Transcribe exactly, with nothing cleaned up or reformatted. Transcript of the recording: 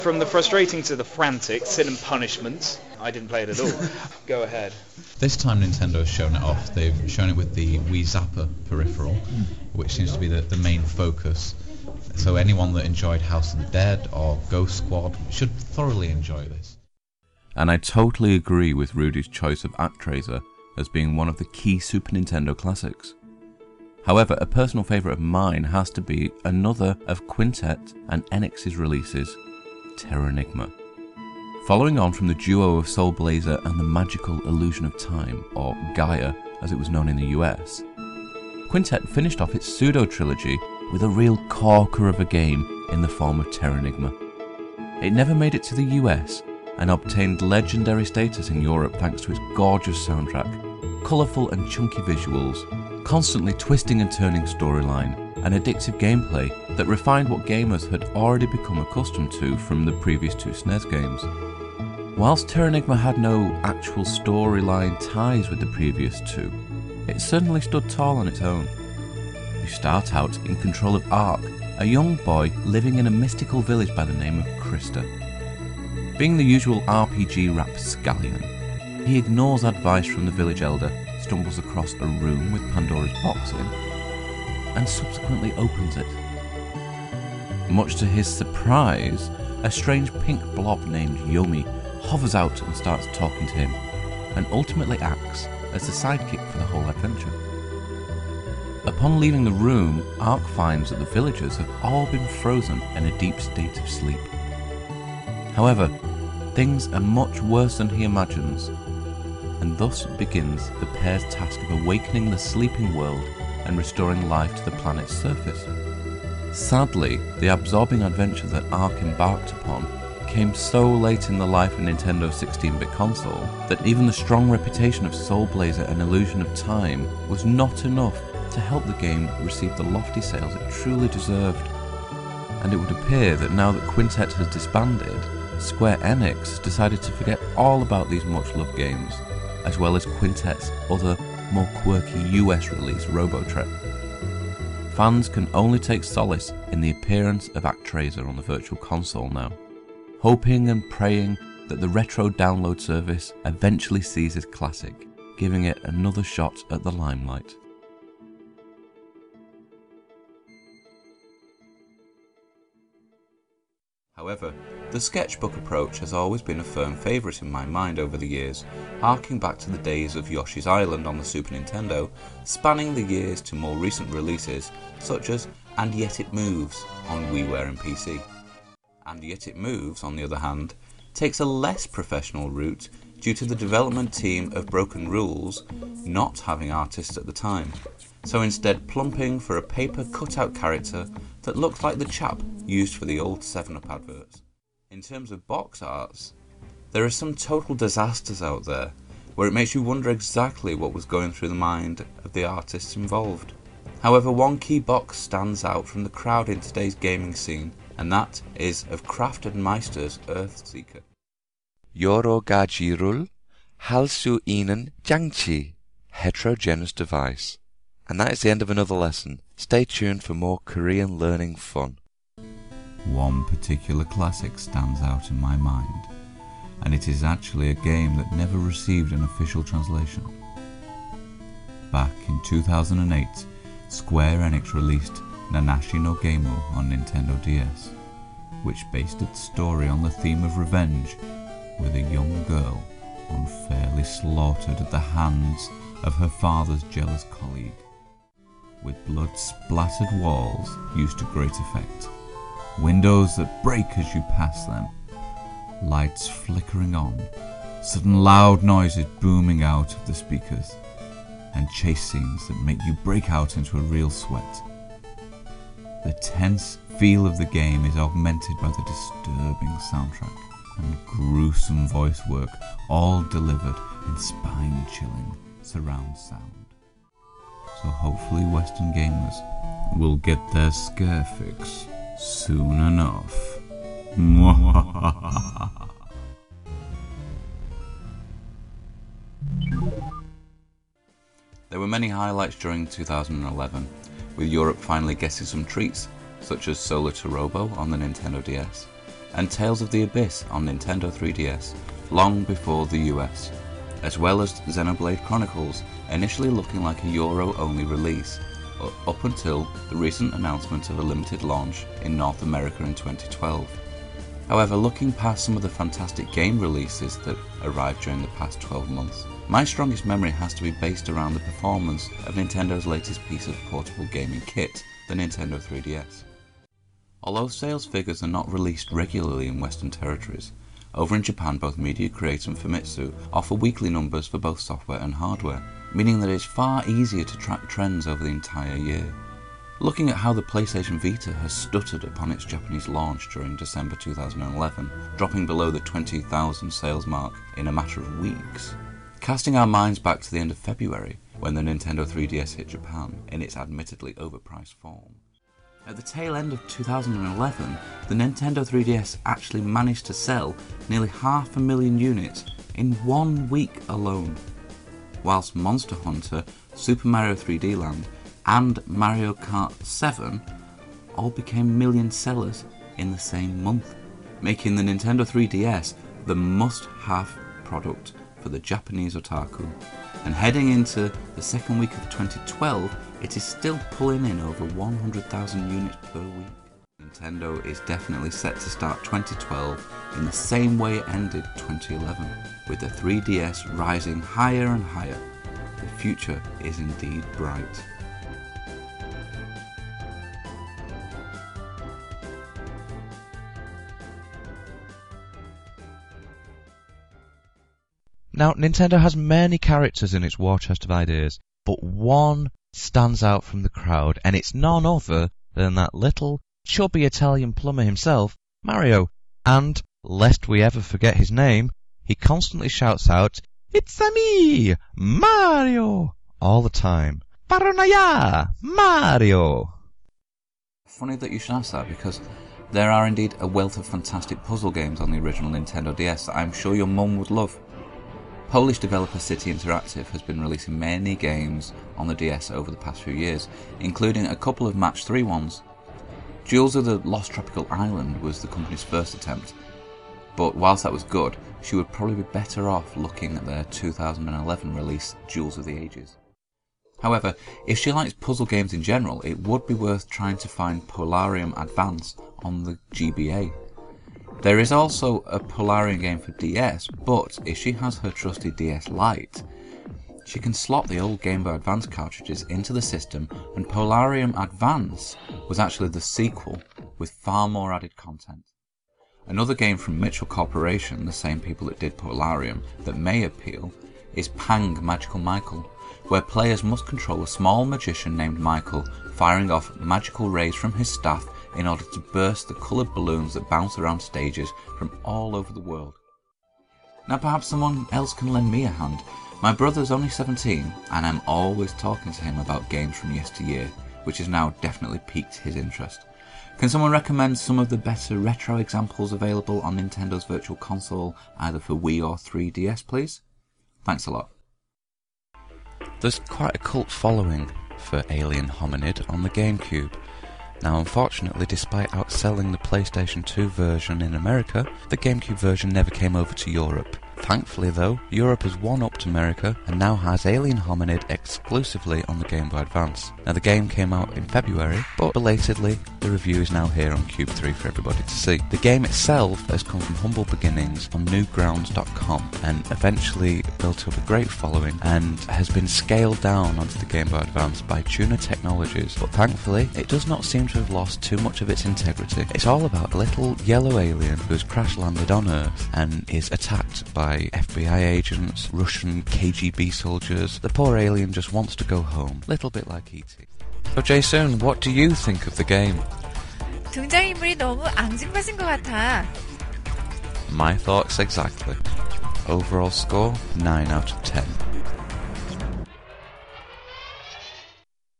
From the frustrating to the frantic, Sin and Punishment. I didn't play it at all. Go ahead. This time Nintendo's shown it off. They've shown it with the Wii Zapper peripheral, which seems to be the, the main focus. So anyone that enjoyed House of the Dead or Ghost Squad should thoroughly enjoy this. And I totally agree with Rudy's choice of ActRaiser as being one of the key Super Nintendo classics. However, a personal favourite of mine has to be another of Quintet and Enix's releases, Terranigma. Following on from the duo of Soul Blazer and the Magical Illusion of Time, or Gaia as it was known in the U S, Quintet finished off its pseudo-trilogy with a real corker of a game in the form of Terranigma. It never made it to the U S and obtained legendary status in Europe thanks to its gorgeous soundtrack, colourful and chunky visuals, constantly twisting and turning storyline, and addictive gameplay that refined what gamers had already become accustomed to from the previous two S N E S games. Whilst Terranigma had no actual storyline ties with the previous two, it certainly stood tall on its own. You start out in control of Ark, a young boy living in a mystical village by the name of Krista. Being the usual R P G rapscallion, he ignores advice from the village elder, stumbles across a room with Pandora's box in, and subsequently opens it. Much to his surprise, a strange pink blob named Yomi hovers out and starts talking to him, and ultimately acts as the sidekick for the whole adventure. Upon leaving the room, Ark finds that the villagers have all been frozen in a deep state of sleep. However, things are much worse than he imagines, and thus begins the pair's task of awakening the sleeping world and restoring life to the planet's surface. Sadly, the absorbing adventure that Ark embarked upon came so late in the life of Nintendo's sixteen-bit console that even the strong reputation of Soul Blazer and Illusion of Time was not enough to help the game receive the lofty sales it truly deserved. And it would appear that now that Quintet has disbanded, Square Enix decided to forget all about these much-loved games, as well as Quintet's other, more quirky U S release, Robotrek. Fans can only take solace in the appearance of ActRaiser on the Virtual Console now, hoping and praying that the retro download service eventually sees this classic, giving it another shot at the limelight. However, the sketchbook approach has always been a firm favourite in my mind over the years, harking back to the days of Yoshi's Island on the Super Nintendo, spanning the years to more recent releases such as And Yet It Moves on WiiWare and P C. And Yet It Moves, on the other hand, takes a less professional route due to the development team of Broken Rules not having artists at the time, so instead plumping for a paper cutout character that looks like the chap used for the old seven up adverts. In terms of box arts, there are some total disasters out there where it makes you wonder exactly what was going through the mind of the artists involved. However, one key box stands out from the crowd in today's gaming scene, and that is of Kraft and Meister's Earthseeker. Yoro Gajirul Halsu Ihnen Jangchi, heterogeneous device. And that is the end of another lesson. Stay tuned for more Korean learning fun. One particular classic stands out in my mind, and it is actually a game that never received an official translation. Back in two thousand eight, Square Enix released Nanashi no Gemu on Nintendo D S, which based its story on the theme of revenge, with a young girl unfairly slaughtered at the hands of her father's jealous colleague, with blood-splattered walls used to great effect, windows that break as you pass them, lights flickering on, sudden loud noises booming out of the speakers, and chase scenes that make you break out into a real sweat. The tense feel of the game is augmented by the disturbing soundtrack and gruesome voice work, all delivered in spine-chilling surround sound. So hopefully Western gamers will get their scare fix soon enough. There were many highlights during two thousand eleven, with Europe finally getting some treats, such as Solar to Robo on the Nintendo D S, and Tales of the Abyss on Nintendo three D S, long before the U S, as well as Xenoblade Chronicles, initially looking like a Euro-only release, up until the recent announcement of a limited launch in North America in twenty twelve. However, looking past some of the fantastic game releases that arrived during the past twelve months, my strongest memory has to be based around the performance of Nintendo's latest piece of portable gaming kit, the Nintendo three D S. Although sales figures are not released regularly in Western territories, over in Japan both Media Create and Famitsu offer weekly numbers for both software and hardware, meaning that it's far easier to track trends over the entire year. Looking at how the PlayStation Vita has stuttered upon its Japanese launch during December two thousand eleven, dropping below the twenty thousand sales mark in a matter of weeks. Casting our minds back to the end of February, when the Nintendo three D S hit Japan in its admittedly overpriced form. At the tail end of two thousand eleven, the Nintendo three D S actually managed to sell nearly half a million units in one week alone, whilst Monster Hunter, Super Mario three D Land, and Mario Kart seven all became million sellers in the same month, making the Nintendo three D S the must-have product for the Japanese otaku. And heading into the second week of twenty twelve, it is still pulling in over one hundred thousand units per week. Nintendo is definitely set to start twenty twelve in the same way it ended twenty eleven, with the three D S rising higher and higher. The future is indeed bright. Now, Nintendo has many characters in its war chest of ideas, but one stands out from the crowd, and it's none other than that little, chubby Italian plumber himself, Mario. And, lest we ever forget his name, he constantly shouts out, "It's-a me, Mario!" all the time. Paranoia, Mario! Funny that you should ask that, because there are indeed a wealth of fantastic puzzle games on the original Nintendo D S that I'm sure your mum would love. Polish developer City Interactive has been releasing many games on the D S over the past few years, including a couple of Match three ones. Jewels of the Lost Tropical Island was the company's first attempt, but whilst that was good, she would probably be better off looking at their two thousand eleven release Jewels of the Ages. However, if she likes puzzle games in general, it would be worth trying to find Polarium Advance on the G B A. There is also a Polarium game for D S, but if she has her trusty D S Lite, she can slot the old Game Boy Advance cartridges into the system, and Polarium Advance was actually the sequel with far more added content. Another game from Mitchell Corporation, the same people that did Polarium, that may appeal is Pang Magical Michael, where players must control a small magician named Michael, firing off magical rays from his staff in order to burst the coloured balloons that bounce around stages from all over the world. Now perhaps someone else can lend me a hand. My brother's only seventeen, and I'm always talking to him about games from yesteryear, which has now definitely piqued his interest. Can someone recommend some of the better retro examples available on Nintendo's Virtual Console, either for Wii or three D S, please? Thanks a lot. There's quite a cult following for Alien Hominid on the GameCube. Now unfortunately, despite outselling the PlayStation two version in America, the GameCube version never came over to Europe. Thankfully though, Europe has one-upped America and now has Alien Hominid exclusively on the Game Boy Advance. Now the game came out in February, but belatedly, the review is now here on Cube three for everybody to see. The game itself has come from humble beginnings on newgrounds dot com and eventually built up a great following and has been scaled down onto the Game Boy Advance by Tuner Technologies, but thankfully it does not seem to have lost too much of its integrity. It's all about a little yellow alien who's crash landed on Earth and is attacked by F B I agents, Russian K G B soldiers. The poor alien just wants to go home, little bit like E T So Jason, what do you think of the game? 등장인물이 너무 앙증맞은 것 같아. My thoughts exactly. Overall score, nine out of ten.